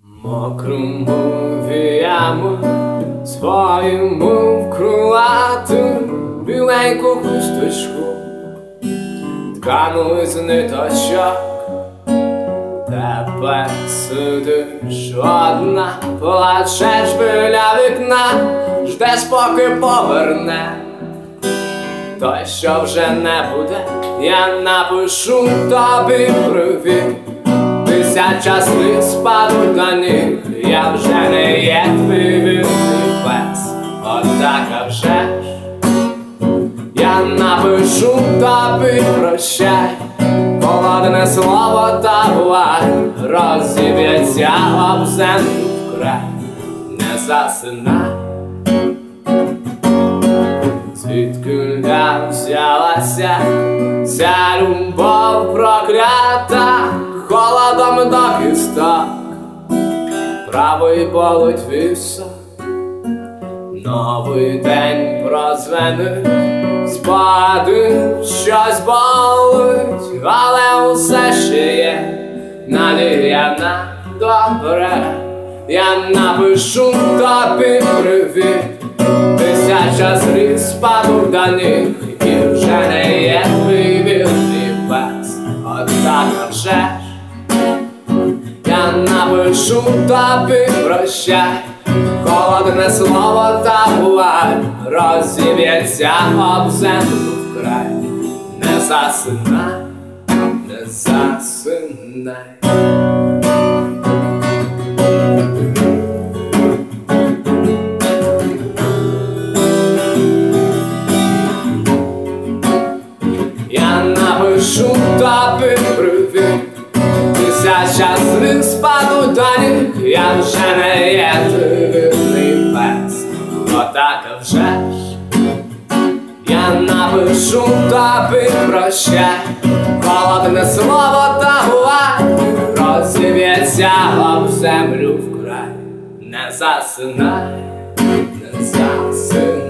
Мокрому віями своєму крилату біленьку хусточку ткану з ниточок. Тепер сидиш одна, плачеш біля вікна, ждеш, поки поверне той, що вже не буде. Я напишу тобі привіт, 1000 сліз падуть на ніг. Я вже не є твій вірний пес, отак, а вже ж. Я напишу тобі прощай, холодне слово та гуай розіб'ється об землю вкрай. Не засинай. Звідки взялася ця любов проклята, холодом до кісток, правий болить вісок. Новий день прозвенить, спади щось болить, але усе ще є надія на добре. Я напишу тобі привіт, 1000 сліз спадуть до ніг. І вже не є твій вірний пес, отак, а вже ж. Я напишу тобі прощай, холодне слово та гуай розіб'ється об землю вкрай. Не засинай, не засинай. Я напишу тобі привіт, 1000 сліз спадуть до ніг. Я вже не є твій вірний пес, отак, а вже ж. Я напишу тобі прощай, холодне слово та гуай розіб'ється об землю вкрай. Не засинай, не засинай.